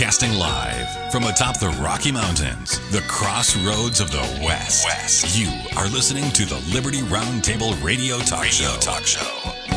Broadcasting live from atop the Rocky Mountains, the crossroads of the West. You are listening to the Liberty Roundtable Radio Talk Show.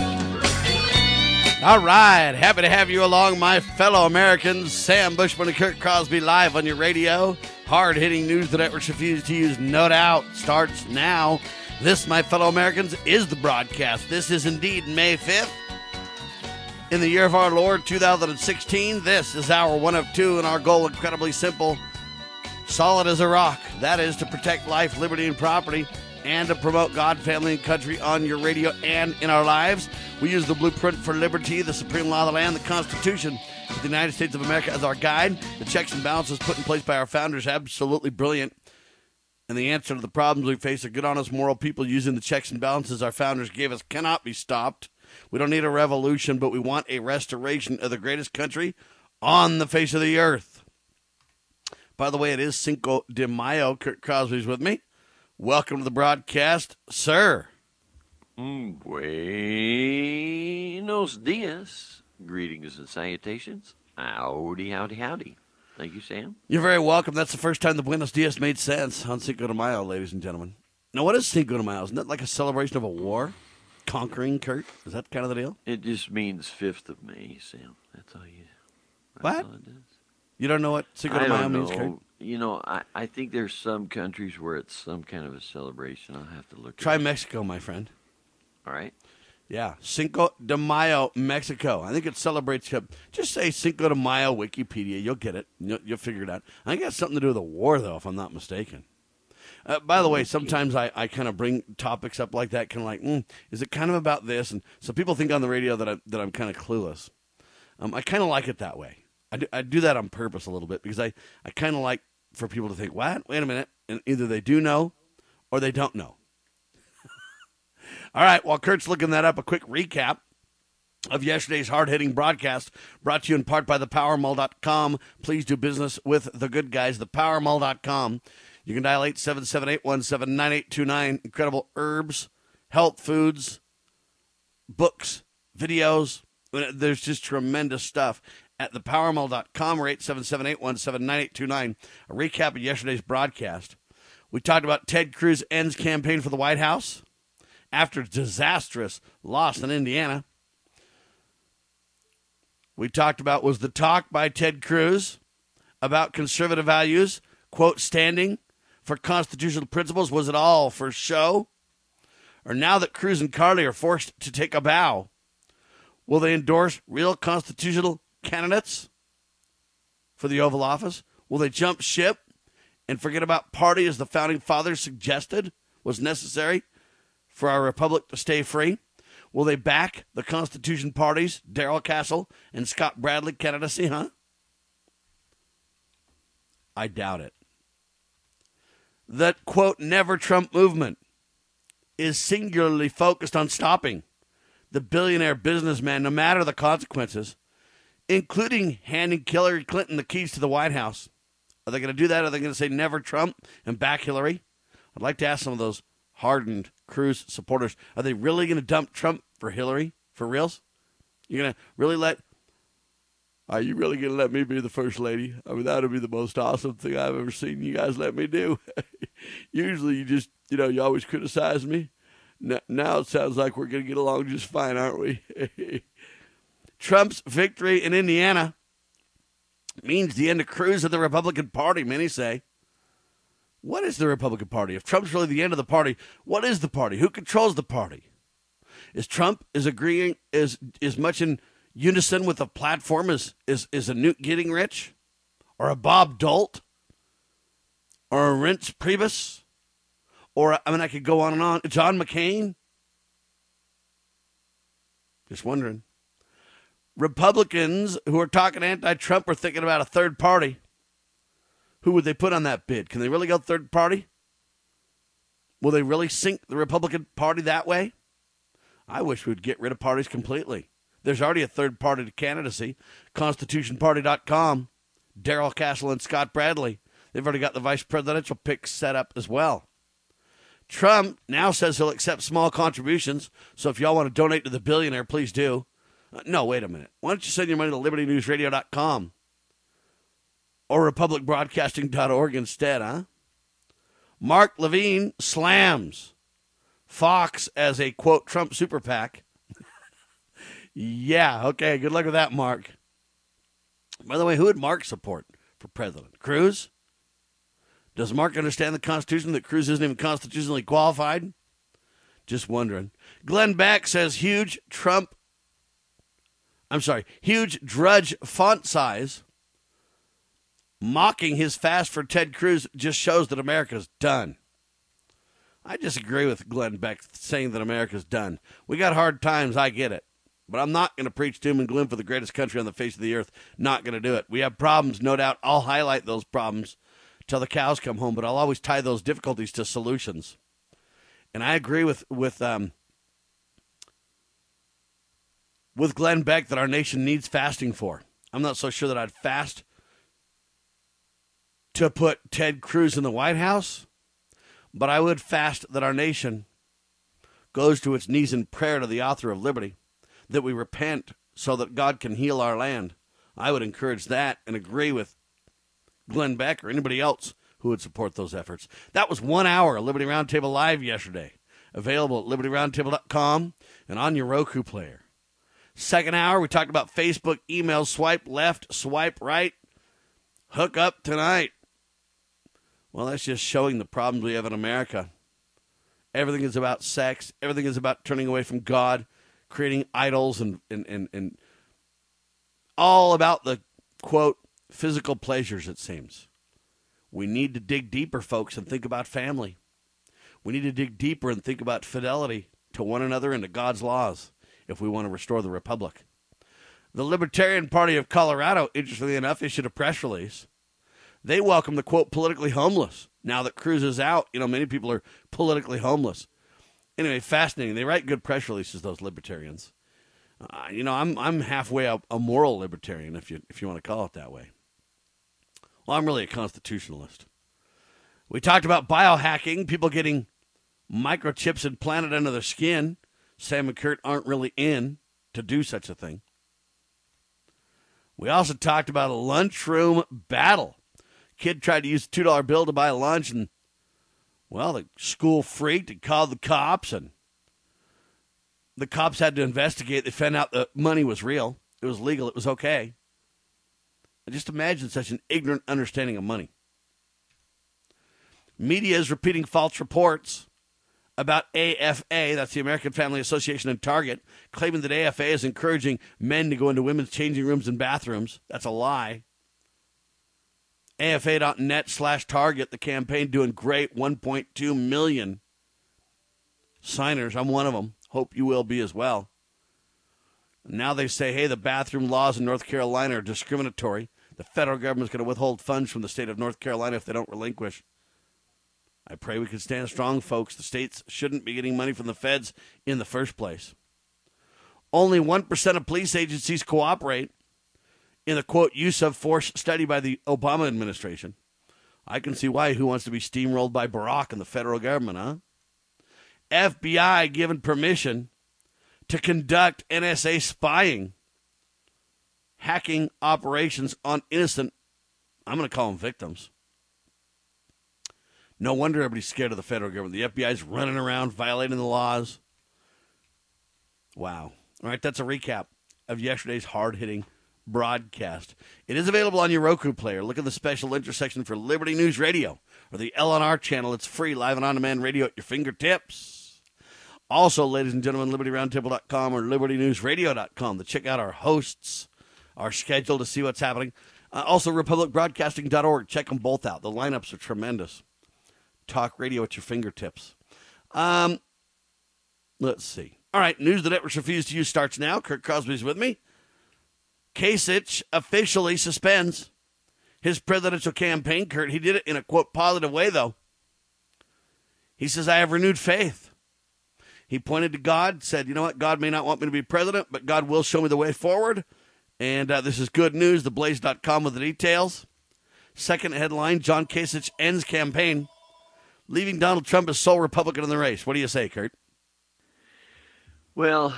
All right, happy to have you along, my fellow Americans. Sam Bushman and Kurt Crosby live on your radio. Hard-hitting news the networks refuse to use, no doubt, starts now. This, my fellow Americans, is the broadcast. This is indeed May 5th. In the year of our Lord, 2016, this is our one of two, and our goal incredibly simple, solid as a rock. That is to protect life, liberty, and property, and to promote God, family, and country on your radio and in our lives. We use the blueprint for liberty, the supreme law of the land, the Constitution of the United States of America as our guide. The checks and balances put in place by our founders, absolutely brilliant. And the answer to the problems we face, a good, honest, moral people using the checks and balances our founders gave us cannot be stopped. We don't need a revolution, but we want a restoration of the greatest country on the face of the earth. By the way, it is Cinco de Mayo. Kurt Crosby's with me. Welcome to the broadcast, sir. Buenos dias. Greetings and salutations. Howdy, howdy, howdy. Thank you, Sam. You're very welcome. That's the first time the Buenos Dias made sense on Cinco de Mayo, ladies and gentlemen. Now, what is Cinco de Mayo? Isn't that like a celebration of a war? Conquering, Kurt? Is that kind of the deal? It just means 5th of May, Sam. That's all you. What? All it does. You don't know what Cinco de Mayo means, Kurt? You know, I think there's some countries where it's some kind of a celebration. I'll have to look Try at it. Mexico, my friend. All right. Yeah, Cinco de Mayo, Mexico. I think it celebrates. Just say Cinco de Mayo, Wikipedia. You'll get it. You'll figure it out. I think it has something to do with the war, though, if I'm not mistaken. By the way, sometimes I kind of bring topics up like that, kind of like, is it kind of about this? And so people think on the radio that I'm kind of clueless. I kind of like it that way. I do that on purpose a little bit because I kind of like for people to think, what? Wait a minute. And either they do know or they don't know. All right, while Kurt's looking that up, a quick recap of yesterday's hard-hitting broadcast brought to you in part by thepowermall.com. Please do business with the good guys, thepowermall.com. You can dial 877-817-9829. Incredible herbs, health foods, books, videos. There's just tremendous stuff at thepowermall.com or 877-817-9829. A recap of yesterday's broadcast. We talked about Ted Cruz ends campaign for the White House after disastrous loss in Indiana. We talked about was the talk by Ted Cruz about conservative values, quote, standing for constitutional principles, was it all for show? Or now that Cruz and Carly are forced to take a bow, will they endorse real constitutional candidates for the Oval Office? Will they jump ship and forget about party as the Founding Fathers suggested was necessary for our republic to stay free? Will they back the Constitution parties, Darrell Castle and Scott Bradley candidacy, huh? I doubt it. That, quote, Never Trump movement is singularly focused on stopping the billionaire businessman, no matter the consequences, including handing Hillary Clinton the keys to the White House. Are they going to do that? Are they going to say never Trump and back Hillary? I'd like to ask some of those hardened Cruz supporters, are they really going to dump Trump for Hillary? For reals? You're going to really are you really going to let me be the first lady? I mean, that would be the most awesome thing I've ever seen you guys let me do. Usually you just, you always criticize me. Now it sounds like we're going to get along just fine, aren't we? Trump's victory in Indiana means the end of Cruz and the Republican Party, many say. What is the Republican Party? If Trump's really the end of the party, what is the party? Who controls the party? Is Trump agreeing as much in unison with the platform as a Newt Gingrich or a Bob Dole or a Reince Priebus or, I could go on and on, John McCain? Just wondering. Republicans who are talking anti-Trump are thinking about a third party. Who would they put on that bid? Can they really go third party? Will they really sink the Republican Party that way? I wish we'd get rid of parties completely. There's already a third party to candidacy. ConstitutionParty.com. Darrell Castle and Scott Bradley. They've already got the vice presidential pick set up as well. Trump now says he'll accept small contributions, so if y'all want to donate to the billionaire, please do. No, wait a minute. Why don't you send your money to LibertyNewsRadio.com? Or republicbroadcasting.org instead, huh? Mark Levine slams Fox as a, quote, Trump super PAC. Yeah, okay, good luck with that, Mark. By the way, who would Mark support for president? Cruz? Does Mark understand the Constitution that Cruz isn't even constitutionally qualified? Just wondering. Glenn Beck says huge Drudge font size mocking his fast for Ted Cruz just shows that America's done. I disagree with Glenn Beck saying that America's done. We got hard times, I get it. But I'm not going to preach doom and gloom for the greatest country on the face of the earth. Not going to do it. We have problems, no doubt. I'll highlight those problems till the cows come home, but I'll always tie those difficulties to solutions. And I agree with Glenn Beck that our nation needs fasting for. I'm not so sure that I'd fast to put Ted Cruz in the White House, but I would fast that our nation goes to its knees in prayer to the author of liberty, that we repent so that God can heal our land. I would encourage that and agree with Glenn Beck or anybody else who would support those efforts. That was 1 hour of Liberty Roundtable Live yesterday. Available at libertyroundtable.com and on your Roku player. Second hour, we talked about Facebook, email, swipe left, swipe right, hook up tonight. Well, that's just showing the problems we have in America. Everything is about sex. Everything is about turning away from God, creating idols, and all about the, quote, physical pleasures, it seems. We need to dig deeper, folks, and think about family. We need to dig deeper and think about fidelity to one another and to God's laws if we want to restore the republic. The Libertarian Party of Colorado, interestingly enough, issued a press release. They welcome the, quote, politically homeless. Now that Cruz is out, many people are politically homeless. Anyway, fascinating. They write good press releases, those libertarians. I'm halfway a moral libertarian, if you want to call it that way. Well, I'm really a constitutionalist. We talked about biohacking, people getting microchips implanted under their skin. Sam and Kurt aren't really in to do such a thing. We also talked about a lunchroom battle. Kid tried to use a $2 bill to buy lunch, and, well, the school freaked and called the cops, and the cops had to investigate. They found out the money was real. It was legal. It was okay. And just imagine such an ignorant understanding of money. Media is repeating false reports about AFA, that's the American Family Association, and Target, claiming that AFA is encouraging men to go into women's changing rooms and bathrooms. That's a lie. AFA.net/Target, the campaign doing great, 1.2 million signers. I'm one of them. Hope you will be as well. Now they say, hey, the bathroom laws in North Carolina are discriminatory. The federal government is going to withhold funds from the state of North Carolina if they don't relinquish. I pray we can stand strong, folks. The states shouldn't be getting money from the feds in the first place. Only 1% of police agencies cooperate in the, quote, use of force study by the Obama administration. I can see why. Who wants to be steamrolled by Barack and the federal government, huh? FBI given permission to conduct NSA spying, hacking operations on innocent, I'm going to call them victims. No wonder everybody's scared of the federal government. The FBI's running around violating the laws. Wow. All right, that's a recap of yesterday's hard-hitting broadcast. It is available on your Roku player. Look at the special intersection for Liberty News Radio or the LNR channel. It's free, live and on-demand radio at your fingertips. Also, ladies and gentlemen, LibertyRoundtable.com or LibertyNewsRadio.com to check out our hosts, our schedule to see what's happening. Also, RepublicBroadcasting.org. Check them both out. The lineups are tremendous. Talk radio at your fingertips. Let's see. All right, news the networks refuse to use starts now. Kurt Crosby's with me. Kasich officially suspends his presidential campaign. Kurt, he did it in a, quote, positive way, though. He says, I have renewed faith. He pointed to God, said, you know what, God may not want me to be president, but God will show me the way forward. And this is good news. TheBlaze.com with the details. Second headline, John Kasich ends campaign, leaving Donald Trump as sole Republican in the race. What do you say, Kurt? Well,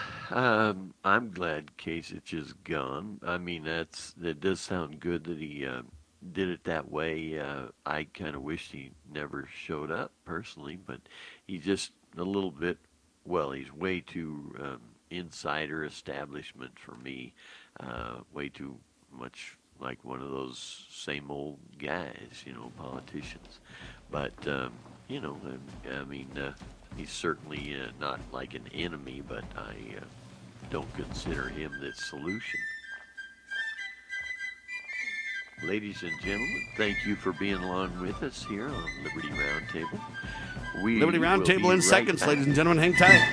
I'm glad Kasich is gone. I mean, that does sound good that he did it that way. I kind of wished he never showed up personally, but he's just a little bit, well, he's way too insider establishment for me, way too much like one of those same old guys, politicians. But, I mean, he's certainly not like an enemy, but I don't consider him the solution. Ladies and gentlemen, thank you for being along with us here on Liberty Roundtable. Liberty Roundtable in seconds, ladies and gentlemen. Hang tight.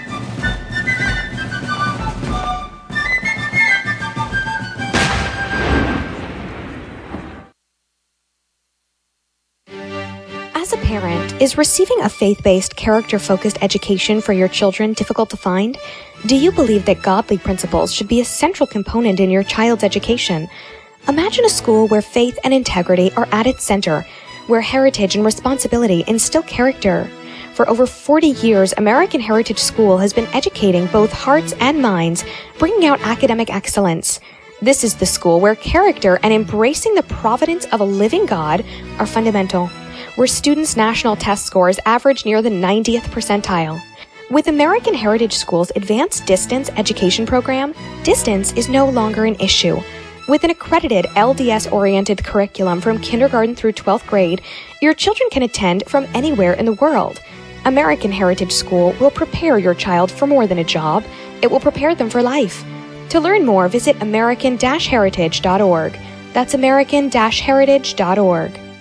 As a parent, is receiving a faith-based, character-focused education for your children difficult to find? Do you believe that godly principles should be a central component in your child's education? Imagine a school where faith and integrity are at its center, where heritage and responsibility instill character. For over 40 years, American Heritage School has been educating both hearts and minds, bringing out academic excellence. This is the school where character and embracing the providence of a living God are fundamental, where students' national test scores average near the 90th percentile. With American Heritage School's advanced distance education program, distance is no longer an issue. With an accredited LDS-oriented curriculum from kindergarten through 12th grade, your children can attend from anywhere in the world. American Heritage School will prepare your child for more than a job. It will prepare them for life. To learn more, visit american-heritage.org. That's american-heritage.org.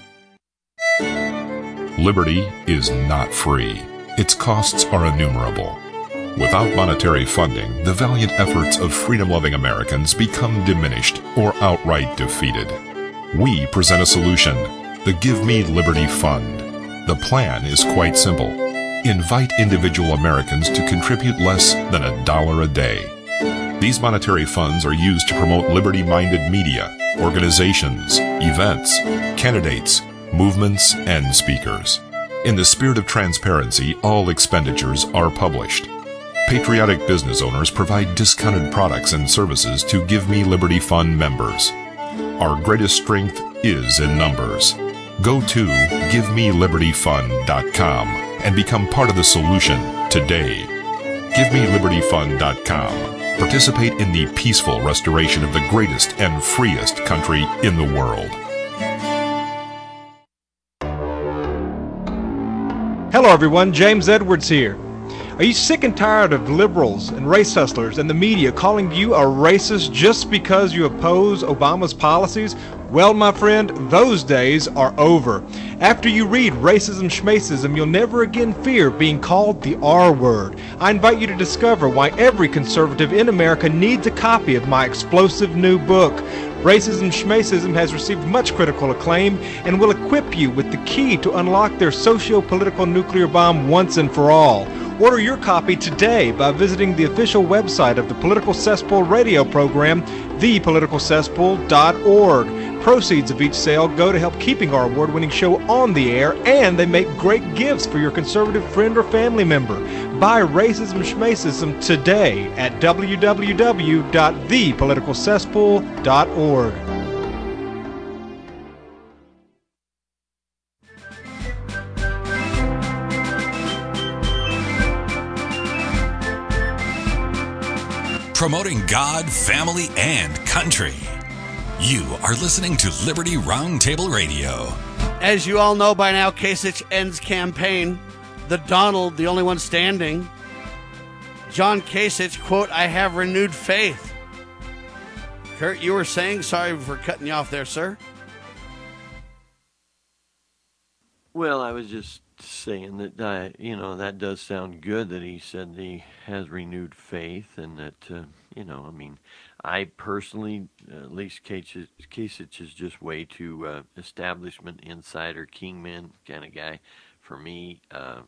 Liberty is not free. Its costs are innumerable. Without monetary funding, the valiant efforts of freedom-loving Americans become diminished or outright defeated. We present a solution, the Give Me Liberty Fund. The plan is quite simple. Invite individual Americans to contribute less than $1 a day. These monetary funds are used to promote liberty-minded media, organizations, events, candidates, movements, and speakers. In the spirit of transparency, all expenditures are published. Patriotic business owners provide discounted products and services to Give Me Liberty Fund members. Our greatest strength is in numbers. Go to GiveMeLibertyFund.com and become part of the solution today. GiveMeLibertyFund.com. Participate in the peaceful restoration of the greatest and freest country in the world. Hello everyone, James Edwards here. Are you sick and tired of liberals and race hustlers and the media calling you a racist just because you oppose Obama's policies? Well, my friend, those days are over. After you read Racism Schmacism, you'll never again fear being called the R word. I invite you to discover why every conservative in America needs a copy of my explosive new book. Racism Schmacism has received much critical acclaim and will equip you with the key to unlock their socio-political nuclear bomb once and for all. Order your copy today by visiting the official website of the Political Cesspool radio program, thepoliticalcesspool.org. Proceeds of each sale go to help keeping our award-winning show on the air, and they make great gifts for your conservative friend or family member. Buy Racism Schmacism today at www.thepoliticalcesspool.org. Promoting God, family, and country. You are listening to Liberty Roundtable Radio. As you all know by now, Kasich ends campaign. The Donald, the only one standing. John Kasich, quote, I have renewed faith. Kurt, you were saying, sorry for cutting you off there, sir. Well, I was just saying that, that does sound good that he said he has renewed faith and that, I personally, at least Kasich is just way too establishment, insider, kingman kind of guy for me. I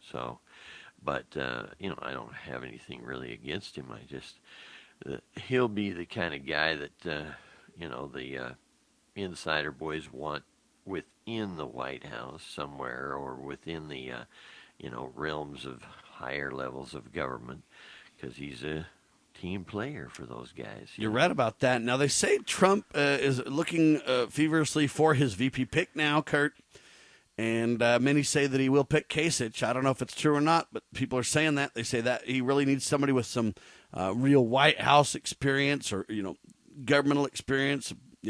don't have anything really against him. I just, he'll be the kind of guy that, the insider boys want within the White House somewhere or within the, realms of higher levels of government, because he's a team player for those guys. You're right about that. Now, they say Trump is looking feverishly for his VP pick now, Kurt. And many say that he will pick Kasich. I don't know if it's true or not, but people are saying that. They say that he really needs somebody with some real White House experience or, governmental experience.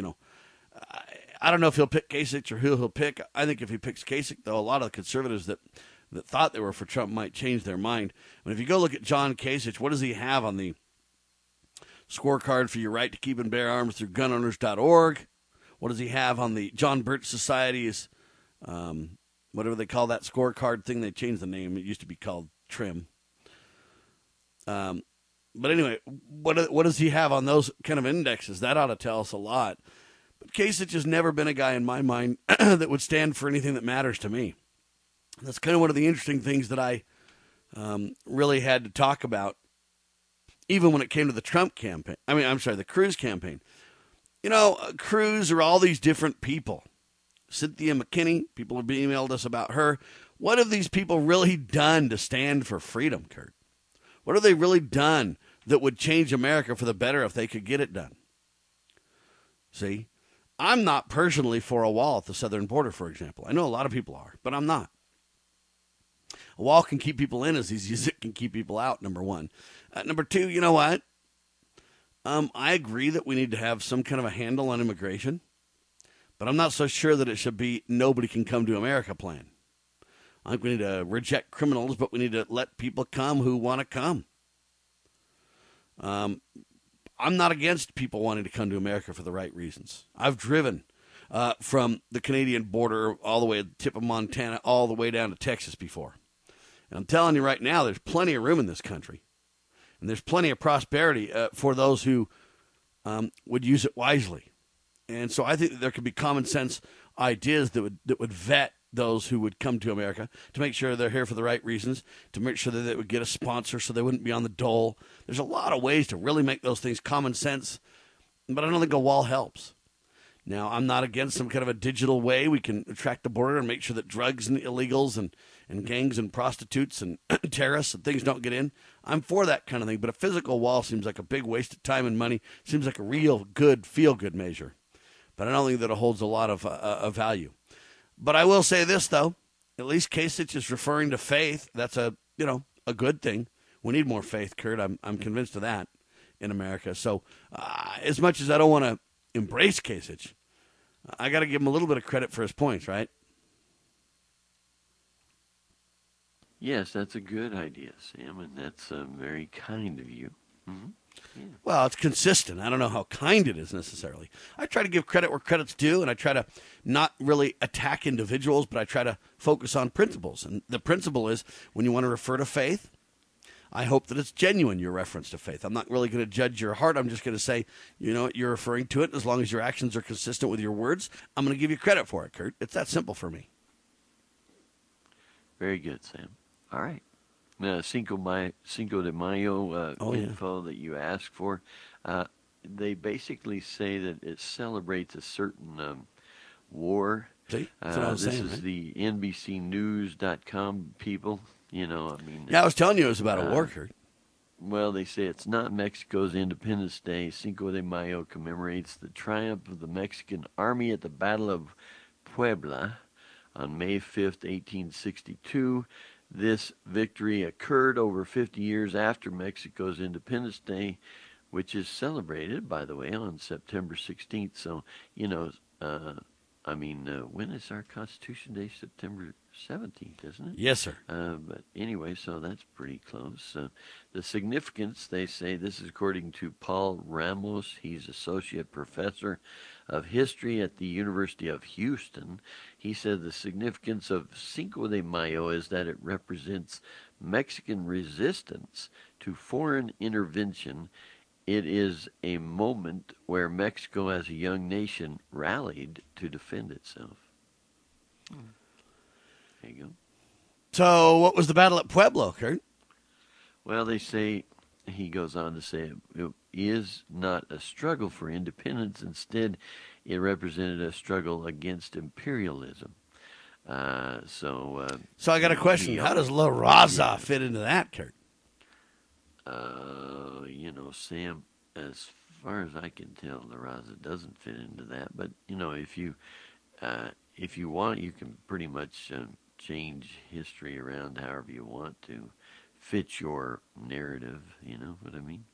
I don't know if he'll pick Kasich or who he'll pick. I think if he picks Kasich, though, a lot of the conservatives that thought they were for Trump might change their mind. But if you go look at John Kasich, what does he have on the scorecard for your right to keep and bear arms through gunowners.org? What does he have on the John Birch Society's whatever they call that scorecard thing? They changed the name. It used to be called TRIM. But anyway, what does he have on those kind of indexes? That ought to tell us a lot. But Kasich has never been a guy in my mind that would stand for anything that matters to me. That's kind of one of the interesting things that I really had to talk about, even when it came to the Trump campaign. The Cruz campaign. Cruz are all these different people. Cynthia McKinney, people have emailed us about her. What have these people really done to stand for freedom, Kurt? What have they really done that would change America for the better if they could get it done? See, I'm not personally for a wall at the southern border, for example. I know a lot of people are, but I'm not. A wall can keep people in as easy as it can keep people out, number one. Number two, you know what? I agree that we need to have some kind of a handle on immigration, but I'm not so sure that it should be nobody can come to America plan. I think we need to reject criminals, but we need to let people come who want to come. I'm not against people wanting to come to America for the right reasons. I've driven from the Canadian border all the way to the tip of Montana, all the way down to Texas before. And I'm telling you right now, there's plenty of room in this country. And there's plenty of prosperity for those who would use it wisely. And so I think that there could be common sense ideas that would vet those who would come to America to make sure they're here for the right reasons, to make sure that they would get a sponsor so they wouldn't be on the dole. There's a lot of ways to really make those things common sense, but I don't think a wall helps. Now, I'm not against some kind of a digital way we can attract the border and make sure that drugs and illegals and gangs and prostitutes and terrorists and things don't get in. I'm for that kind of thing, but a physical wall seems like a big waste of time and money. Seems like a real good, feel-good measure. But I don't think that it holds a lot of value. But I will say this, though. At least Kasich is referring to faith. That's a good thing. We need more faith, Kurt. I'm convinced of that in America. So as much as I don't want to embrace Kasich, I got to give him a little bit of credit for his points, right? Yes, that's a good idea, Sam, and that's very kind of you. Mm-hmm. Yeah. Well, it's consistent. I don't know how kind it is necessarily. I try to give credit where credit's due, and I try to not really attack individuals, but I try to focus on principles. And the principle is when you want to refer to faith, I hope that it's genuine, your reference to faith. I'm not really going to judge your heart. I'm just going to say, you're referring to it. And as long as your actions are consistent with your words, I'm going to give you credit for it, Kurt. It's that simple for me. Very good, Sam. All right. Cinco de Mayo info that you asked for, they basically say that it celebrates a certain war. See? That's what I was this saying, is right? the NBCnews.com people. Yeah, I was telling you it was about a war, Kurt. Well, they say it's not Mexico's Independence Day. Cinco de Mayo commemorates the triumph of the Mexican army at the Battle of Puebla on May 5th, 1862. This victory occurred over 50 years after Mexico's Independence Day, which is celebrated, by the way, on September 16th. So, when is our Constitution Day? September 17th, isn't it? Yes, sir. But anyway, so that's pretty close. The significance, they say, this is according to Paul Ramos. He's associate professor of history at the University of Houston. He said the significance of Cinco de Mayo is that it represents Mexican resistance to foreign intervention. It is a moment where Mexico as a young nation rallied to defend itself. There you go. So what was the battle at Pueblo, Kurt? Well, they say, he goes on to say, it is not a struggle for independence. Instead, it represented a struggle against imperialism. So I got a question. How does La Raza fit into that, Kurt? Sam, as far as I can tell, La Raza doesn't fit into that. But, if you want, you can pretty much change history around however you want to fit your narrative. You know what I mean?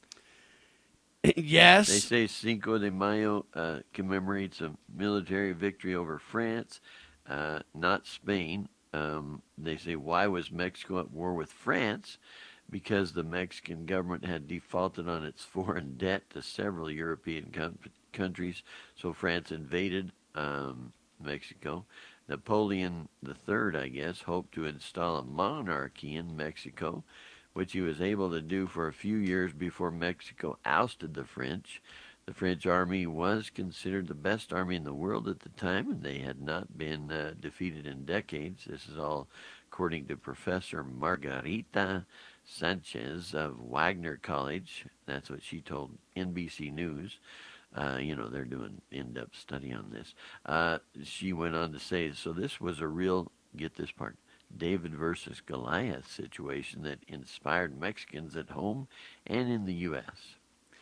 Yes. They say Cinco de Mayo commemorates a military victory over France, not Spain. They say, why was Mexico at war with France? Because the Mexican government had defaulted on its foreign debt to several European countries, so France invaded Mexico. Napoleon III, I guess, hoped to install a monarchy in Mexico, which he was able to do for a few years before Mexico ousted the French. The French army was considered the best army in the world at the time, and they had not been defeated in decades. This is all according to Professor Margarita Sanchez of Wagner College. That's what she told NBC News. They're doing in-depth study on this. She went on to say, so this was a real, get this part, David versus Goliath situation that inspired Mexicans at home and in the U.S.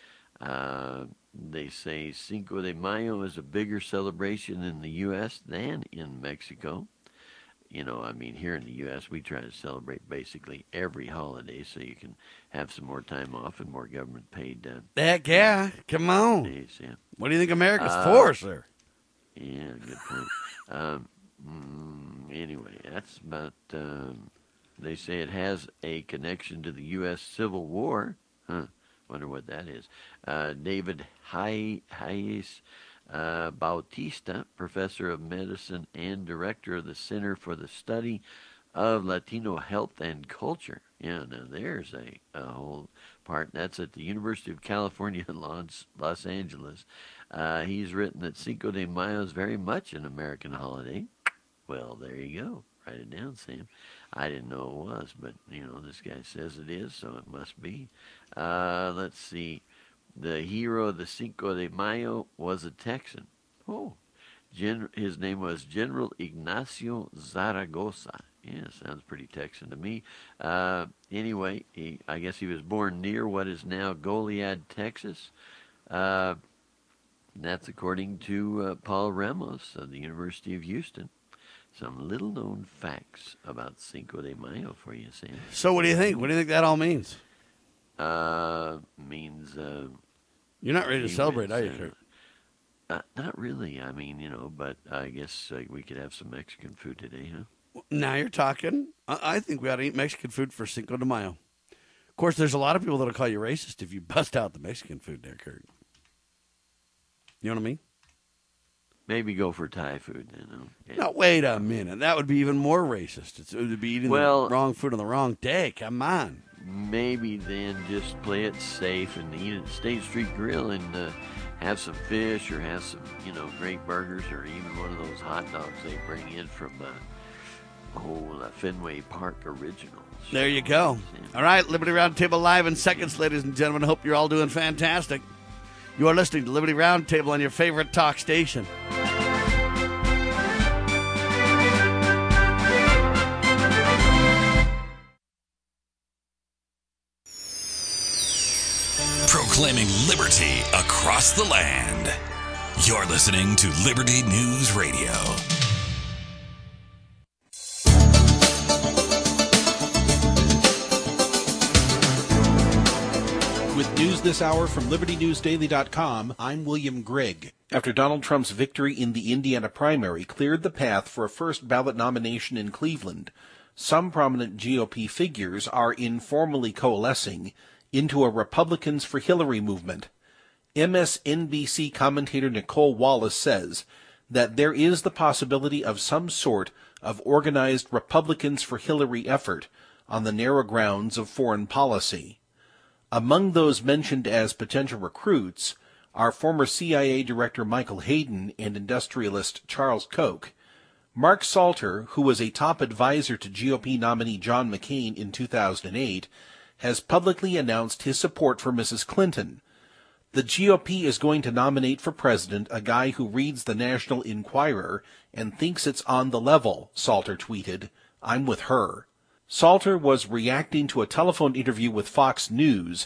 They say Cinco de Mayo is a bigger celebration in the U.S. than in Mexico. Here in the U.S., we try to celebrate basically every holiday so you can have some more time off and more government-paid Heck yeah. Come on. days. Yeah. What do you think America's for, sir? Yeah, good point. Anyway, that's about, they say it has a connection to the U.S. Civil War. Wonder what that is. David Hayes Bautista, professor of medicine and director of the Center for the Study of Latino Health and Culture. Yeah, now there's a whole part. That's at the University of California, Los Angeles. He's written that Cinco de Mayo is very much an American holiday. Well, there you go. Write it down, Sam. I didn't know it was, but, this guy says it is, so it must be. Let's see. The hero of the Cinco de Mayo was a Texan. Oh, his name was General Ignacio Zaragoza. Yeah, sounds pretty Texan to me. Anyway, I guess he was born near what is now Goliad, Texas. That's according to Paul Ramos of the University of Houston. Some little-known facts about Cinco de Mayo for you, Sam. So what do you think? What do you think that all means? Means... You're not ready to celebrate, are you, Kurt? Not really. But I guess we could have some Mexican food today, huh? Now you're talking. I think we ought to eat Mexican food for Cinco de Mayo. Of course, there's a lot of people that'll call you racist if you bust out the Mexican food there, Kurt. You know what I mean? Maybe go for Thai food then. Okay. No, wait a minute. That would be even more racist. It would be eating the wrong food on the wrong day. Come on. Maybe then just play it safe and eat at State Street Grill and have some fish or have some, great burgers or even one of those hot dogs they bring in from Fenway Park Originals. There you go. All right, Liberty Roundtable live in seconds, ladies and gentlemen. I hope you're all doing fantastic. You are listening to Liberty Roundtable on your favorite talk station. Proclaiming liberty across the land. You're listening to Liberty News Radio. With news this hour from LibertyNewsDaily.com, I'm William Grigg. After Donald Trump's victory in the Indiana primary cleared the path for a first ballot nomination in Cleveland, some prominent GOP figures are informally coalescing into a Republicans for Hillary movement. MSNBC commentator Nicole Wallace says that there is the possibility of some sort of organized Republicans for Hillary effort on the narrow grounds of foreign policy. Among those mentioned as potential recruits are former CIA Director Michael Hayden and industrialist Charles Koch. Mark Salter, who was a top advisor to GOP nominee John McCain in 2008, has publicly announced his support for Mrs. Clinton. The GOP is going to nominate for president a guy who reads the National Enquirer and thinks it's on the level, Salter tweeted. I'm with her. Salter was reacting to a telephone interview with Fox News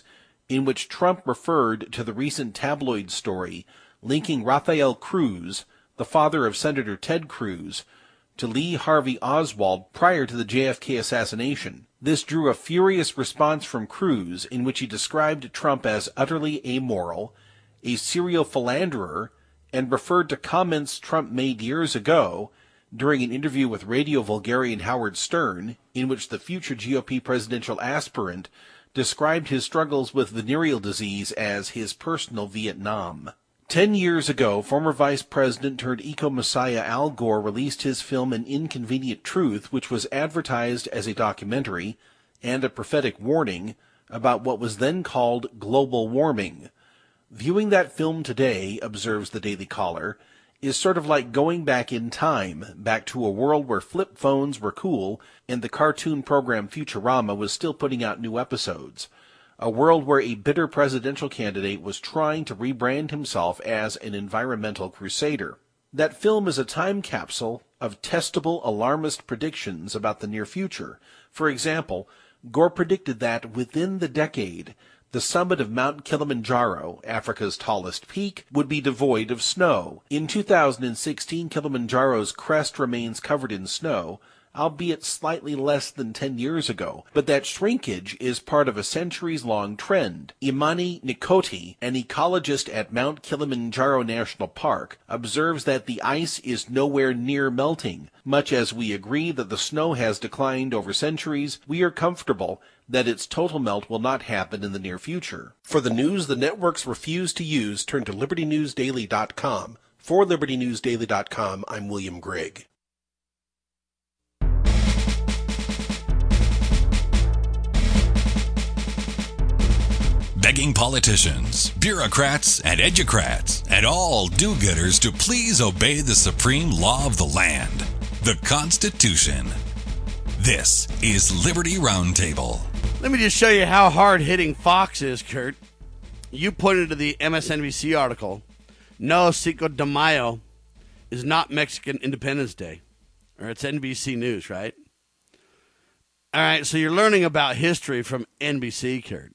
in which Trump referred to the recent tabloid story linking Rafael Cruz, the father of Senator Ted Cruz, to Lee Harvey Oswald prior to the JFK assassination. This drew a furious response from Cruz, in which he described Trump as utterly amoral, a serial philanderer, and referred to comments Trump made years ago during an interview with Radio Vulgarian Howard Stern, in which the future GOP presidential aspirant described his struggles with venereal disease as his personal Vietnam. 10 years ago, former Vice President turned eco-messiah Al Gore released his film An Inconvenient Truth, which was advertised as a documentary and a prophetic warning about what was then called global warming. Viewing that film today, observes the Daily Caller, is sort of like going back in time, back to a world where flip phones were cool and the cartoon program Futurama was still putting out new episodes. A world where a bitter presidential candidate was trying to rebrand himself as an environmental crusader. That film is a time capsule of testable alarmist predictions about the near future. For example, Gore predicted that within the decade, the summit of Mount Kilimanjaro, Africa's tallest peak, would be devoid of snow. In 2016, Kilimanjaro's crest remains covered in snow, albeit slightly less than 10 years ago. But that shrinkage is part of a centuries-long trend. Imani Nikoti, an ecologist at Mount Kilimanjaro National Park, observes that the ice is nowhere near melting. Much as we agree that the snow has declined over centuries, we are comfortable that its total melt will not happen in the near future. For the news the networks refuse to use, turn to LibertyNewsDaily.com. For LibertyNewsDaily.com, I'm William Grigg. Begging politicians, bureaucrats, and educrats, and all do-gooders to please obey the supreme law of the land, the Constitution. This is Liberty Roundtable. Let me just show you how hard-hitting Fox is, Kurt. You pointed to the MSNBC article. No, Cinco de Mayo is not Mexican Independence Day. Or it's NBC News, right? All right, so you're learning about history from NBC, Kurt.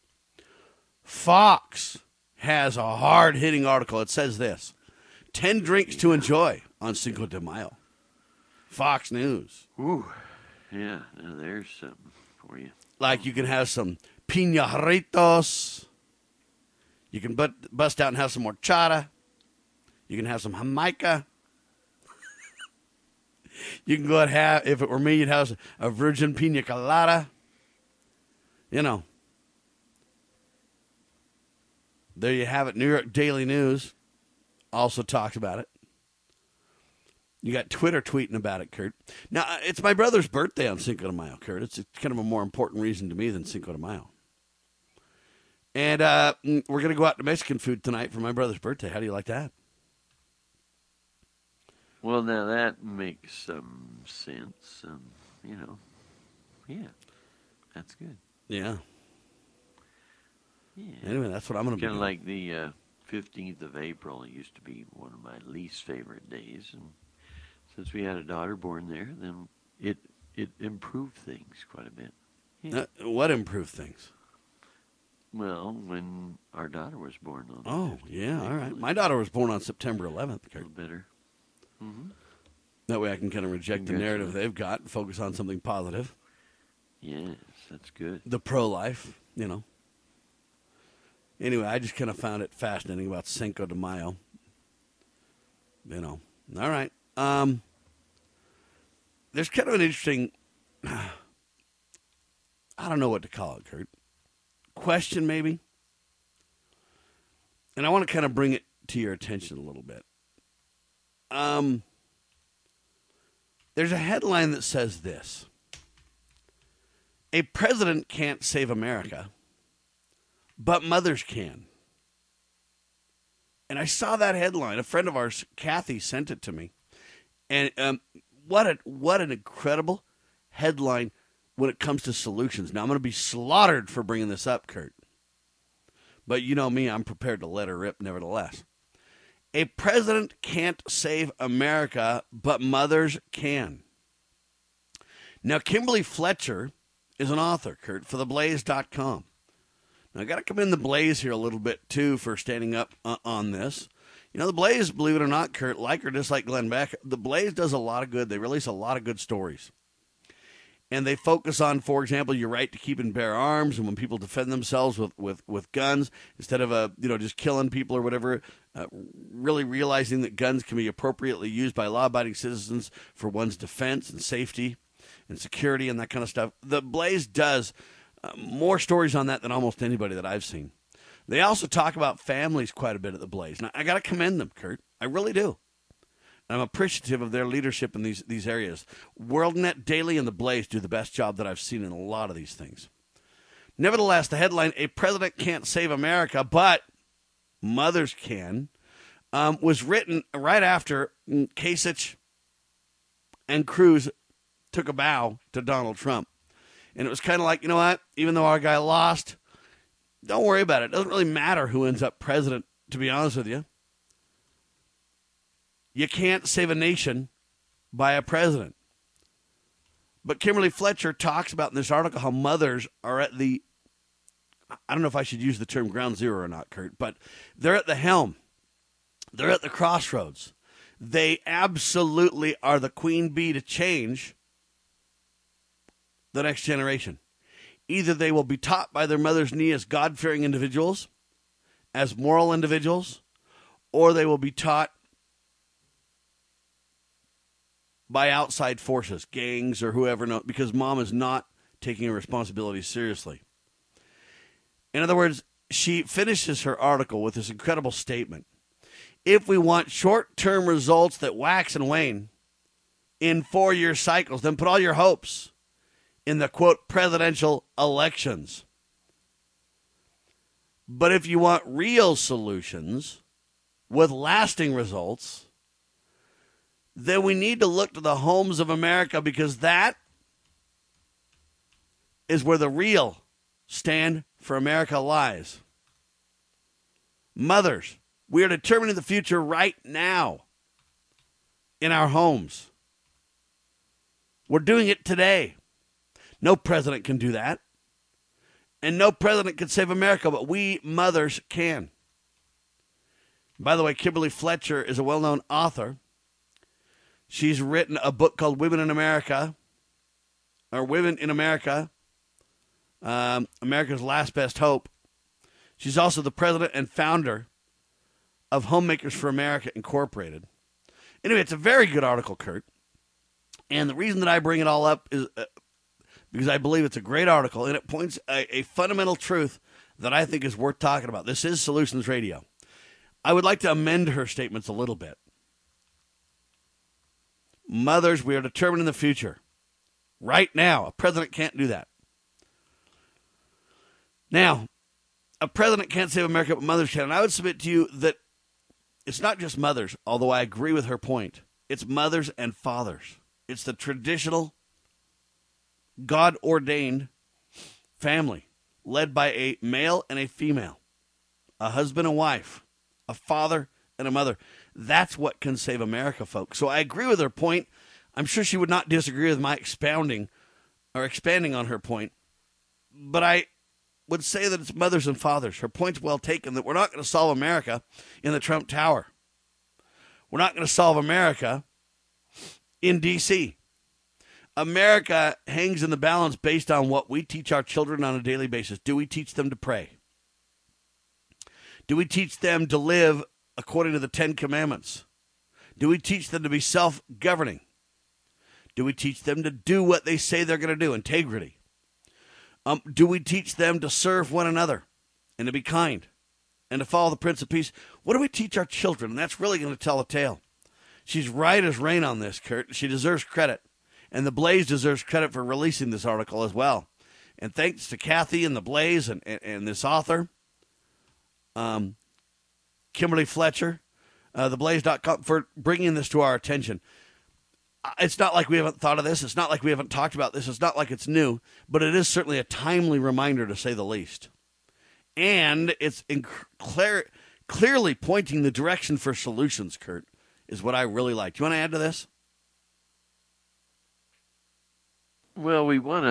Fox has a hard-hitting article. It says this: 10 drinks to enjoy on Cinco de Mayo. Fox News. Ooh, yeah, now there's something for you. Like you can have some piñaritos. You can bust out and have some horchata. You can have some Jamaica. You can go and have, if it were me, you'd have a virgin piña colada. You know. There you have it. New York Daily News also talked about it. You got Twitter tweeting about it, Kurt. Now, it's my brother's birthday on Cinco de Mayo, Kurt. It's kind of a more important reason to me than Cinco de Mayo. And we're going to go out to Mexican food tonight for my brother's birthday. How do you like that? Well, now that makes some sense. Yeah, that's good. Yeah. Yeah. Anyway, that's what I'm going to be doing. Kind of like the 15th of April. It used to be one of my least favorite days, and since we had a daughter born there, then it improved things quite a bit. Yeah. What improved things? Well, when our daughter was born on. Oh, yeah, all right. My daughter was born on September 11th, Kurt. A little better. Mm-hmm. That way I can kind of reject the narrative they've got and focus on something positive. Yes, that's good. The pro-life, you know. Anyway, I just kind of found it fascinating about Cinco de Mayo. You know. All right. There's kind of an interesting, I don't know what to call it, Kurt. Question, maybe? And I want to kind of bring it to your attention a little bit. There's a headline that says this: a president can't save America, but mothers can. And I saw that headline. A friend of ours, Kathy, sent it to me. And what an incredible headline when it comes to solutions. Now, I'm going to be slaughtered for bringing this up, Kurt. But you know me, I'm prepared to let her rip nevertheless. A president can't save America, but mothers can. Now, Kimberly Fletcher is an author, Kurt, for TheBlaze.com. Now, I got to commend the Blaze here a little bit, too, for standing up on this. You know, the Blaze, believe it or not, Kurt, like or dislike Glenn Beck, the Blaze does a lot of good. They release a lot of good stories. And they focus on, for example, your right to keep and bear arms, and when people defend themselves with guns, instead of, just killing people or whatever, really realizing that guns can be appropriately used by law-abiding citizens for one's defense and safety and security and that kind of stuff. The Blaze does more stories on that than almost anybody that I've seen. They also talk about families quite a bit at the Blaze. Now, I got to commend them, Kurt. I really do. I'm appreciative of their leadership in these areas. WorldNet Daily and the Blaze do the best job that I've seen in a lot of these things. Nevertheless, the headline, "A President Can't Save America, but Mothers Can," was written right after Kasich and Cruz took a bow to Donald Trump. And it was kind of like, you know what? Even though our guy lost, don't worry about it. It doesn't really matter who ends up president, to be honest with you. You can't save a nation by a president. But Kimberly Fletcher talks about in this article how mothers are at the, I don't know if I should use the term ground zero or not, Kurt, but they're at the helm. They're at the crossroads. They absolutely are the queen bee to change the next generation. Either they will be taught by their mother's knee as God-fearing individuals, as moral individuals, or they will be taught by outside forces, gangs or whoever, because mom is not taking her responsibility seriously. In other words, she finishes her article with this incredible statement. If we want short-term results that wax and wane in 4-year cycles, then put all your hopes in the, quote, presidential elections. But if you want real solutions with lasting results, then we need to look to the homes of America, because that is where the real stand for America lies. Mothers, we are determining the future right now in our homes. We're doing it today. No president can do that. And no president can save America, but we mothers can. By the way, Kimberly Fletcher is a well-known author. She's written a book called Women in America, America's Last Best Hope. She's also the president and founder of Homemakers for America Incorporated. Anyway, it's a very good article, Kurt. And the reason that I bring it all up is because I believe it's a great article, and it points a fundamental truth that I think is worth talking about. This is Solutions Radio. I would like to amend her statements a little bit. Mothers, we are determining the future. Right now. A president can't do that. Now, a president can't save America, but mothers can. And I would submit to you that it's not just mothers, although I agree with her point. It's mothers and fathers. It's the traditional, God-ordained family led by a male and a female, a husband and wife, a father and a mother. That's what can save America, folks. So I agree with her point. I'm sure she would not disagree with my expanding on her point. But I would say that it's mothers and fathers. Her point's well taken, that we're not going to solve America in the Trump Tower. We're not going to solve America in D.C. America hangs in the balance based on what we teach our children on a daily basis. Do we teach them to pray? Do we teach them to live according to the 10 Commandments? Do we teach them to be self-governing? Do we teach them to do what they say they're going to do? Integrity. Do we teach them to serve one another and to be kind and to follow the Prince of Peace? What do we teach our children? And that's really going to tell a tale. She's right as rain on this, Kurt. She deserves credit. And the Blaze deserves credit for releasing this article as well. And thanks to Kathy and the Blaze and this author, Kimberly Fletcher, theblaze.com, for bringing this to our attention. It's not like we haven't thought of this. It's not like we haven't talked about this. It's not like it's new, but it is certainly a timely reminder, to say the least. And it's clearly pointing the direction for solutions, Kurt, is what I really like. Do you want to add to this? Well, we want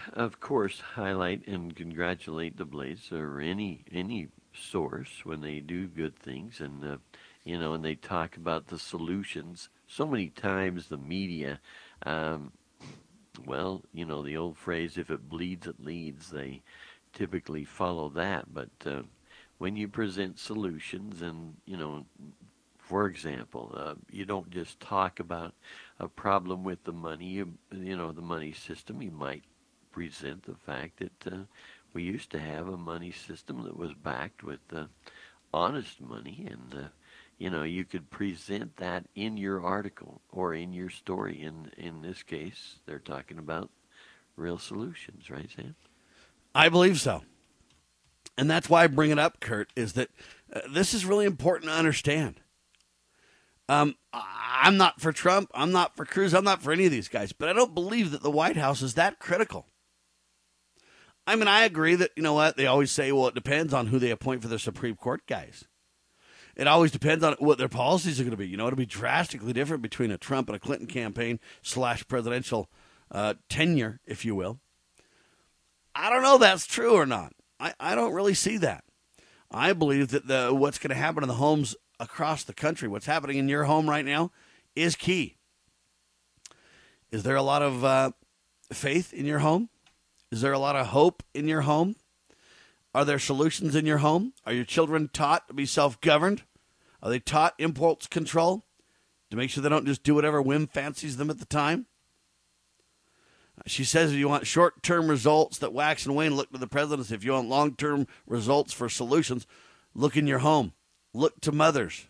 of course, highlight and congratulate the Blaze or any source when they do good things, and and they talk about the solutions. So many times the media, the old phrase, if it bleeds, it leads, they typically follow that. But when you present solutions and, for example, you don't just talk about a problem with the money, the money system. You might present the fact that we used to have a money system that was backed with honest money, and you could present that in your article or in your story. In this case, they're talking about real solutions, right, Sam? I believe so. And that's why I bring it up, Kurt, is that this is really important to understand. I'm not for Trump. I'm not for Cruz. I'm not for any of these guys. But I don't believe that the White House is that critical. I mean, I agree that, they always say, well, it depends on who they appoint for their Supreme Court guys. It always depends on what their policies are going to be. It'll be drastically different between a Trump and a Clinton campaign / presidential tenure, if you will. I don't know if that's true or not. I don't really see that. I believe that what's going to happen in the homes across the country, what's happening in your home right now, is key. Is there a lot of faith in your home? Is there a lot of hope in your home? Are there solutions in your home? Are your children taught to be self-governed? Are they taught impulse control to make sure they don't just do whatever whim fancies them at the time? She says if you want short-term results that wax and wane, look to the presidency. If you want long-term results for solutions, look in your home. Look to mothers.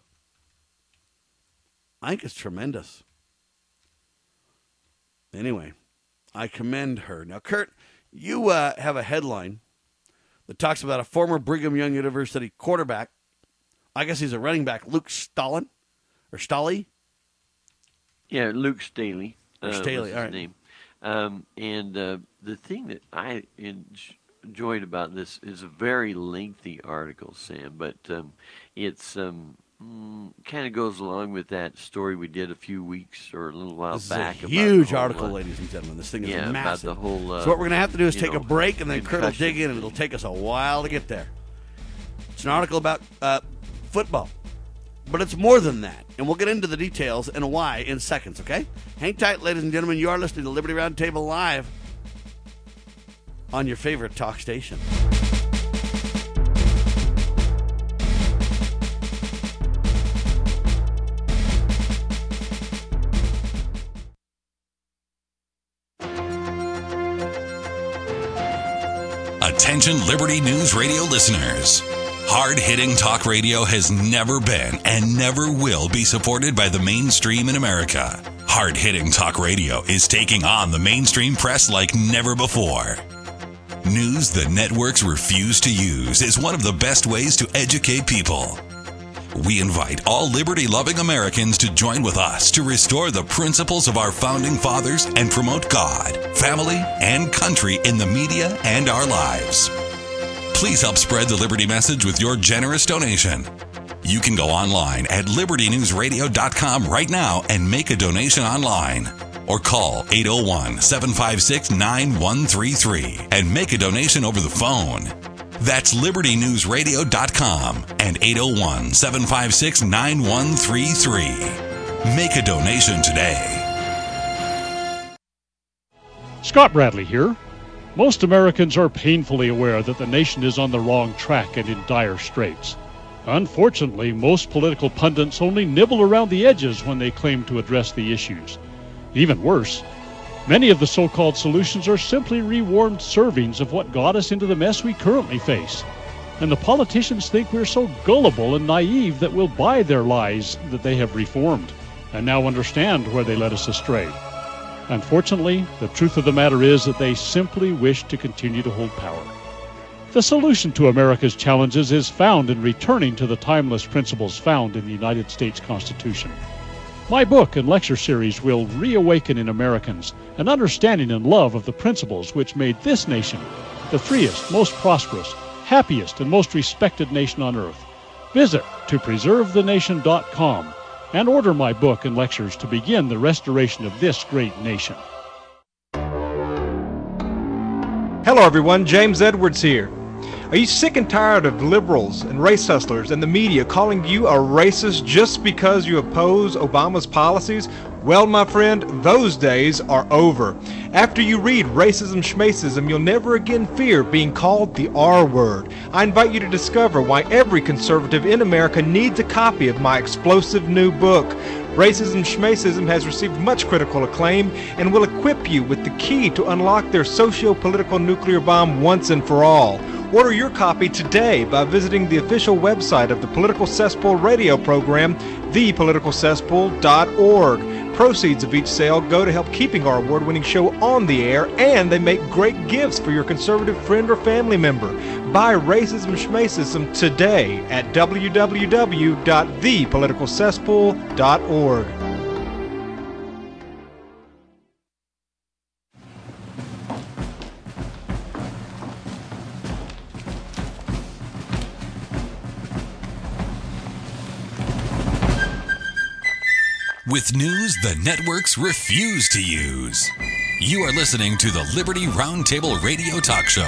I think it's tremendous. Anyway, I commend her. Now, Kurt, you have a headline that talks about a former Brigham Young University quarterback. I guess he's a running back, Luke Stolle. Yeah, Luke Staley. Staley, all right. Name. The thing that I enjoyed about this is a very lengthy article, Sam, but it's kind of goes along with that story we did a few weeks or a little while back. This is a huge article, ladies and gentlemen. This thing is massive. About the whole, so what we're going to have to do is take a break, and then Kurt will dig in, and it'll take us a while to get there. It's an article about football, but it's more than that, and we'll get into the details and why in seconds, okay? Hang tight, ladies and gentlemen. You are listening to Liberty Roundtable Live on your favorite talk station. Attention Liberty News Radio listeners. Hard-hitting talk radio has never been and never will be supported by the mainstream in America. Hard-hitting talk radio is taking on the mainstream press like never before. News the networks refuse to use is one of the best ways to educate people. We invite all liberty-loving Americans to join with us to restore the principles of our founding fathers and promote God, family, and country in the media and our lives. Please help spread the Liberty message with your generous donation. You can go online at libertynewsradio.com right now and make a donation online. Or call 801-756-9133 and make a donation over the phone. That's libertynewsradio.com and 801-756-9133. Make a donation today. Scott Bradley here. Most Americans are painfully aware that the nation is on the wrong track and in dire straits. Unfortunately, most political pundits only nibble around the edges when they claim to address the issues. Even worse, many of the so-called solutions are simply rewarmed servings of what got us into the mess we currently face. And the politicians think we're so gullible and naive that we'll buy their lies that they have reformed, and now understand where they led us astray. Unfortunately, the truth of the matter is that they simply wish to continue to hold power. The solution to America's challenges is found in returning to the timeless principles found in the United States Constitution. My book and lecture series will reawaken in Americans an understanding and love of the principles which made this nation the freest, most prosperous, happiest, and most respected nation on earth. Visit topreservethenation.com and order my book and lectures to begin the restoration of this great nation. Hello everyone, James Edwards here. Are you sick and tired of liberals and race hustlers and the media calling you a racist just because you oppose Obama's policies? Well, my friend, those days are over. After you read Racism Schmacism, you'll never again fear being called the R word. I invite you to discover why every conservative in America needs a copy of my explosive new book. Racism Schmacism has received much critical acclaim and will equip you with the key to unlock their socio-political nuclear bomb once and for all. Order your copy today by visiting the official website of the Political Cesspool radio program, thepoliticalcesspool.org. Proceeds of each sale go to help keeping our award-winning show on the air, and they make great gifts for your conservative friend or family member. Buy Racism Schmacism today at www.thepoliticalcesspool.org. With news the networks refuse to use. You are listening to the Liberty Roundtable Radio Talk Show.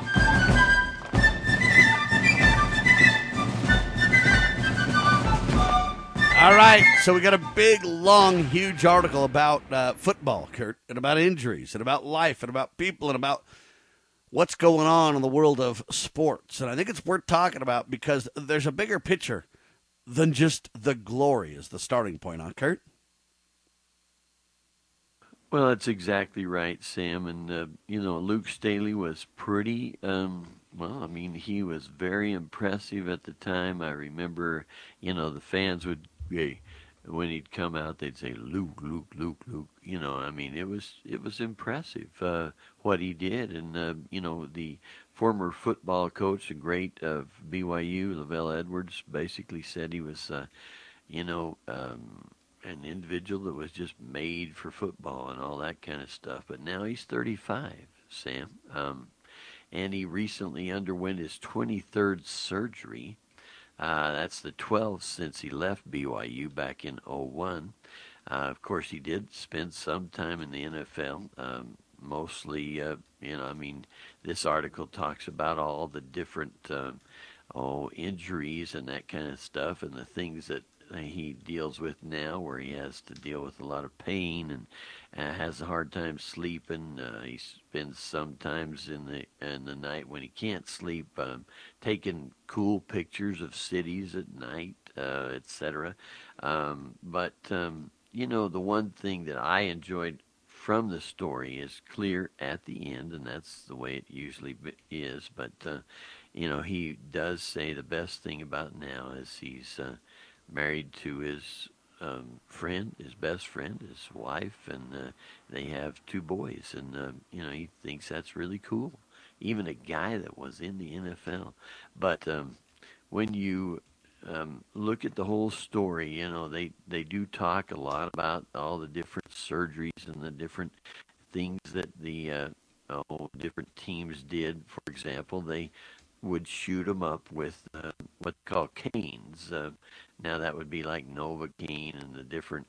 All right, so we got a big, long, huge article about football, Kurt, and about injuries, and about life, and about people, and about what's going on in the world of sports. And I think it's worth talking about because there's a bigger picture than just the glory is the starting point, huh, Kurt? Well, that's exactly right, Sam. And, Luke Staley was pretty, he was very impressive at the time. I remember, the fans would, when he'd come out, they'd say, Luke, Luke, Luke, Luke. It was impressive what he did. And, the former football coach, the great of BYU, Lavelle Edwards, basically said he was, an individual that was just made for football and all that kind of stuff. But now he's 35, Sam. And he recently underwent his 23rd surgery. That's the 12th since he left BYU back in 2001. Of course, he did spend some time in the NFL. Mostly, this article talks about all the different injuries and that kind of stuff and the things that he deals with now, where he has to deal with a lot of pain and has a hard time sleeping. He spends sometimes in the night when he can't sleep taking cool pictures of cities at night, etc. But the one thing that I enjoyed from the story is clear at the end, and that's the way it usually is. But he does say the best thing about now is he's married to his friend, his best friend, his wife, and they have 2 boys. And, he thinks that's really cool. Even a guy that was in the NFL. But when you look at the whole story, they do talk a lot about all the different surgeries and the different things that the different teams did. For example, they would shoot them up with what they call canes. Now that would be like Novocaine and the different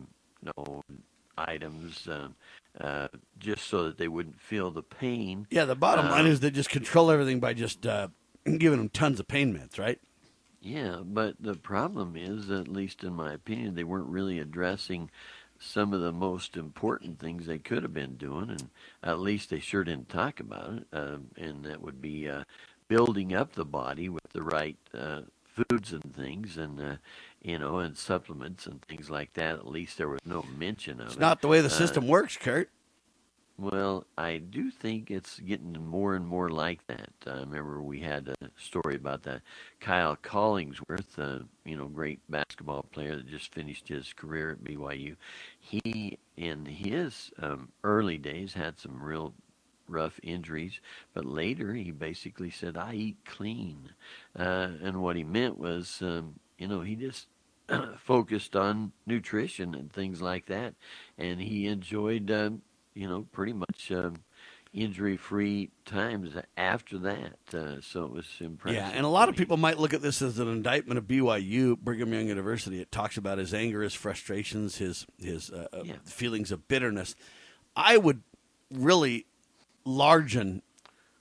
items, just so that they wouldn't feel the pain. Yeah, the bottom line is they just control everything by just giving them tons of pain meds, right? Yeah, but the problem is, at least in my opinion, they weren't really addressing some of the most important things they could have been doing, and at least they sure didn't talk about it, and that would be building up the body with the right foods and things, and and supplements and things like that. At least there was no mention of it. It's not the way the system works, Kurt. Well, I do think it's getting more and more like that. I remember we had a story about that Kyle Collingsworth, great basketball player that just finished his career at BYU. He, in his early days, had some real rough injuries, but later he basically said, I eat clean. And what he meant was, he just focused on nutrition and things like that. And he enjoyed, pretty much injury-free times after that. So it was impressive. Yeah, and a lot of people might look at this as an indictment of BYU, Brigham Young University. It talks about his anger, his frustrations, his feelings of bitterness. I would really largen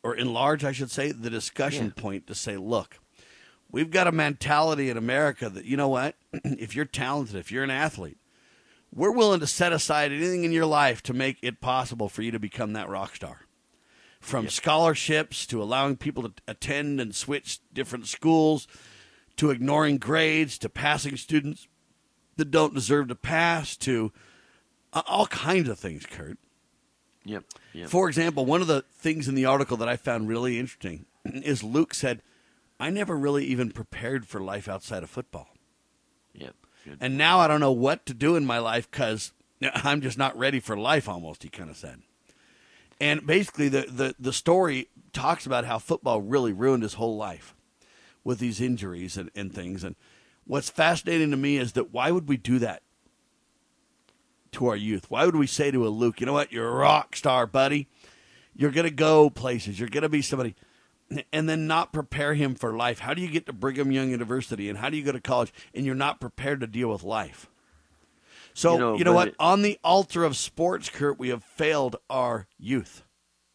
or enlarge, I should say, the discussion point to say, look, we've got a mentality in America that, you know what, if you're talented, if you're an athlete, we're willing to set aside anything in your life to make it possible for you to become that rock star. From scholarships to allowing people to attend and switch different schools, to ignoring grades, to passing students that don't deserve to pass, to all kinds of things, Kurt. Yep. For example, one of the things in the article that I found really interesting is Luke said, I never really even prepared for life outside of football. Yep. Good. And now I don't know what to do in my life because I'm just not ready for life, almost, he kind of said. And basically the story talks about how football really ruined his whole life with these injuries and things. And what's fascinating to me is that why would we do that to our youth? Why would we say to a Luke, you know what, you're a rock star, buddy. You're going to go places. You're going to be somebody. And then not prepare him for life. How do you get to Brigham Young University and how do you go to college and you're not prepared to deal with life? So, you know what? On the altar of sports, Kurt, we have failed our youth.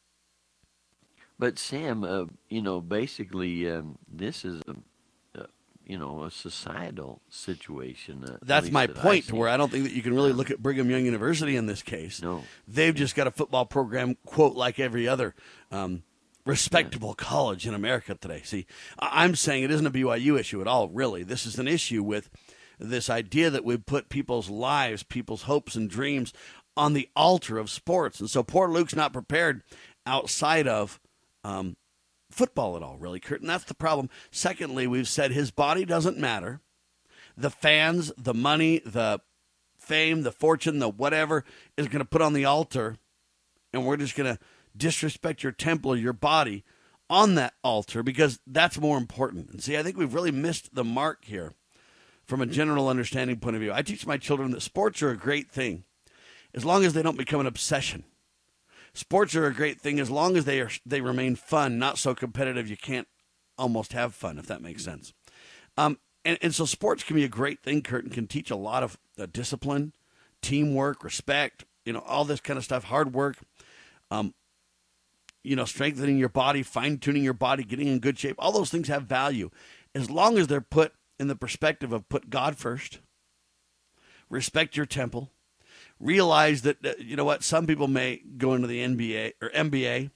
But Sam, basically, this is a societal situation. That's my point, to where I don't think that you can really look at Brigham Young University in this case. No. They've just got a football program, quote, like every other respectable college in America today. See, I'm saying it isn't a BYU issue at all, really. This is an issue with this idea that we put people's lives, people's hopes and dreams on the altar of sports. And so poor Luke's not prepared outside of football at all, really, Kurt. And that's the problem. Secondly, we've said his body doesn't matter. The fans, the money, the fame, the fortune, the whatever is going to put on the altar, and we're just going to disrespect your temple or your body on that altar because that's more important. And see, I think we've really missed the mark here from a general understanding point of view. I teach my children that sports are a great thing as long as they don't become an obsession. Sports are a great thing as long as they remain fun, not so competitive you can't almost have fun, if that makes sense. And so sports can be a great thing, Kurt, and can teach a lot of discipline, teamwork, respect, all this kind of stuff, hard work, strengthening your body, fine-tuning your body, getting in good shape. All those things have value as long as they're put in the perspective of put God first, respect your temple, realize that, some people may go into the NBA or MBA.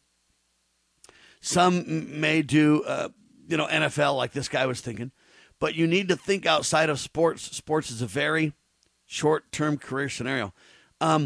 Some may do, NFL like this guy was thinking. But you need to think outside of sports. Sports is a very short-term career scenario. I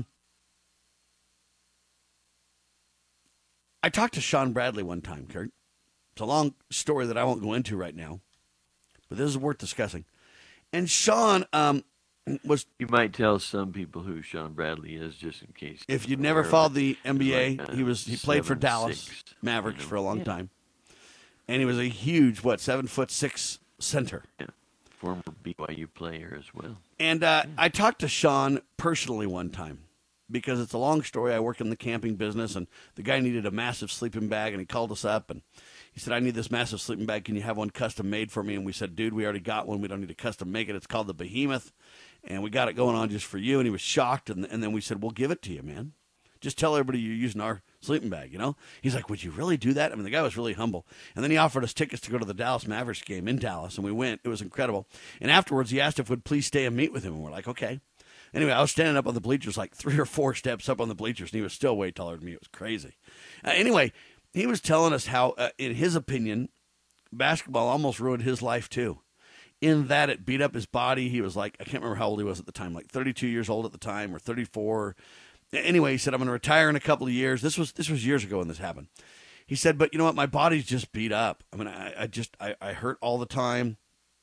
talked to Sean Bradley one time, Kurt. It's a long story that I won't go into right now, but this is worth discussing. And Sean was... You might tell some people who Sean Bradley is, just in case. If you'd never followed the NBA, he played for Dallas Mavericks for a long time. And he was a huge, 7'6" center. Yeah. Former BYU player as well. And I talked to Sean personally one time because it's a long story. I work in the camping business, and the guy needed a massive sleeping bag, and he called us up, and he said, I need this massive sleeping bag. Can you have one custom made for me? And we said, dude, we already got one. We don't need to custom make it. It's called the Behemoth, and we got it going on just for you. And he was shocked, and then we said, we'll give it to you, man. Just tell everybody you're using our sleeping bag, He's like, would you really do that? I mean, the guy was really humble. And then he offered us tickets to go to the Dallas Mavericks game in Dallas, and we went. It was incredible. And afterwards, he asked if we'd please stay and meet with him, and we're like, okay. Anyway, I was standing up on the bleachers, like 3 or 4 steps up on the bleachers, and he was still way taller than me. It was crazy. Anyway, he was telling us how, in his opinion, basketball almost ruined his life too, in that it beat up his body. He was like, I can't remember how old he was at the time, like 32 years old at the time, or 34. Anyway, he said, I'm going to retire in a couple of years. This was years ago when this happened. He said, but you know what? My body's just beat up. I mean, I hurt all the time.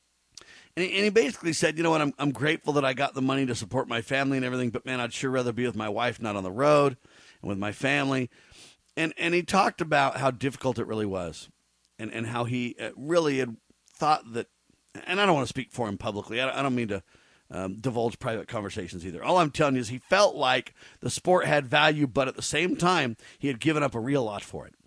And he basically said, you know what? I'm grateful that I got the money to support my family and everything, but man, I'd sure rather be with my wife, not on the road, and with my family. And he talked about how difficult it really was, and how he really had thought that, and I don't want to speak for him publicly. I don't mean to divulge private conversations either. All I'm telling you is he felt like the sport had value, but at the same time, he had given up a real lot for it.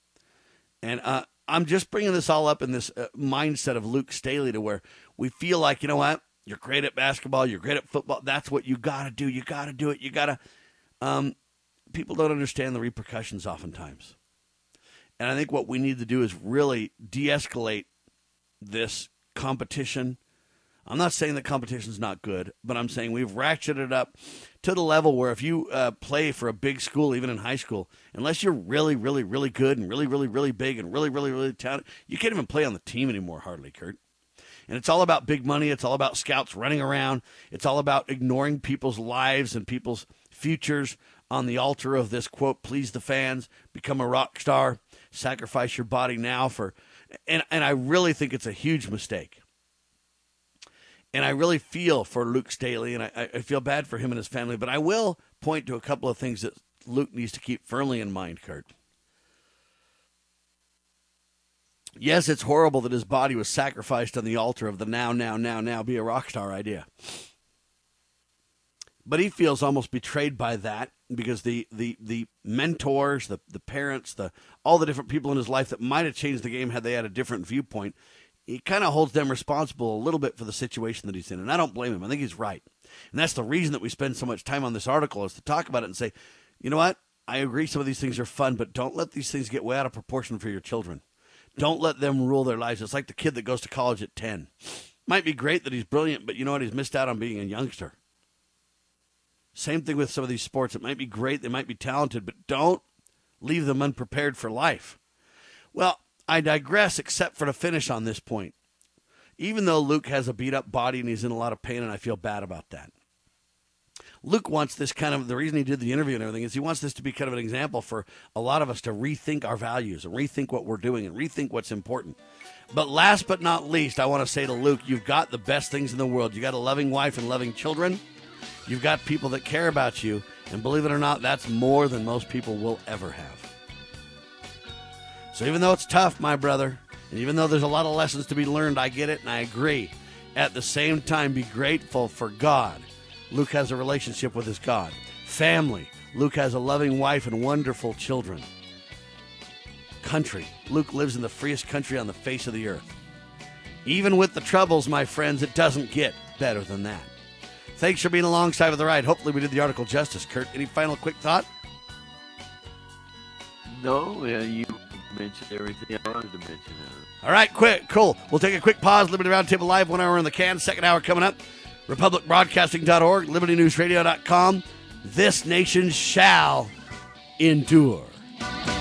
And I'm just bringing this all up in this mindset of Luke Staley, to where we feel like, you know what, you're great at basketball, you're great at football, that's what you got to do, you got to do it, you got to... people don't understand the repercussions oftentimes. And I think what we need to do is really de-escalate this competition. I'm not saying that competition's not good, but I'm saying we've ratcheted it up to the level where if you play for a big school, even in high school, unless you're really, really, really good and really, really, really big and really, really, really talented, you can't even play on the team anymore, hardly, Kurt. And it's all about big money. It's all about scouts running around. It's all about ignoring people's lives and people's futures on the altar of this, quote, please the fans, become a rock star, sacrifice your body now for, and I really think it's a huge mistake. And I really feel for Luke Staley, and I feel bad for him and his family, but I will point to a couple of things that Luke needs to keep firmly in mind, Kurt. Yes, it's horrible that his body was sacrificed on the altar of the now, be a rock star idea. But he feels almost betrayed by that because the mentors, the parents, all the different people in his life that might have changed the game had they had a different viewpoint, he kind of holds them responsible a little bit for the situation that he's in. And I don't blame him. I think he's right. And that's the reason that we spend so much time on this article, is to talk about it and say, you know what? I agree some of these things are fun, but don't let these things get way out of proportion for your children. Don't let them rule their lives. It's like the kid that goes to college at 10. Might be great that he's brilliant, but you know what? He's missed out on being a youngster. Same thing with some of these sports. It might be great. They might be talented, but don't leave them unprepared for life. Well, I digress, except for to finish on this point. Even though Luke has a beat-up body and he's in a lot of pain, and I feel bad about that, Luke wants this kind of, the reason he did the interview and everything is he wants this to be kind of an example for a lot of us to rethink our values and rethink what we're doing and rethink what's important. But last but not least, I want to say to Luke, you've got the best things in the world. You got a loving wife and loving children. You've got people that care about you. And believe it or not, that's more than most people will ever have. So even though it's tough, my brother, and even though there's a lot of lessons to be learned, I get it and I agree. At the same time, be grateful for God. Luke has a relationship with his God. Family. Luke has a loving wife and wonderful children. Country. Luke lives in the freest country on the face of the earth. Even with the troubles, my friends, it doesn't get better than that. Thanks for being alongside of the ride. Hopefully we did the article justice. Kurt, any final quick thought? No, you mentioned everything I wanted to mention. All right, quick, cool. We'll take a quick pause. Liberty Roundtable Live, 1 hour in the can. Second hour coming up. RepublicBroadcasting.org, LibertyNewsRadio.com. This nation shall endure.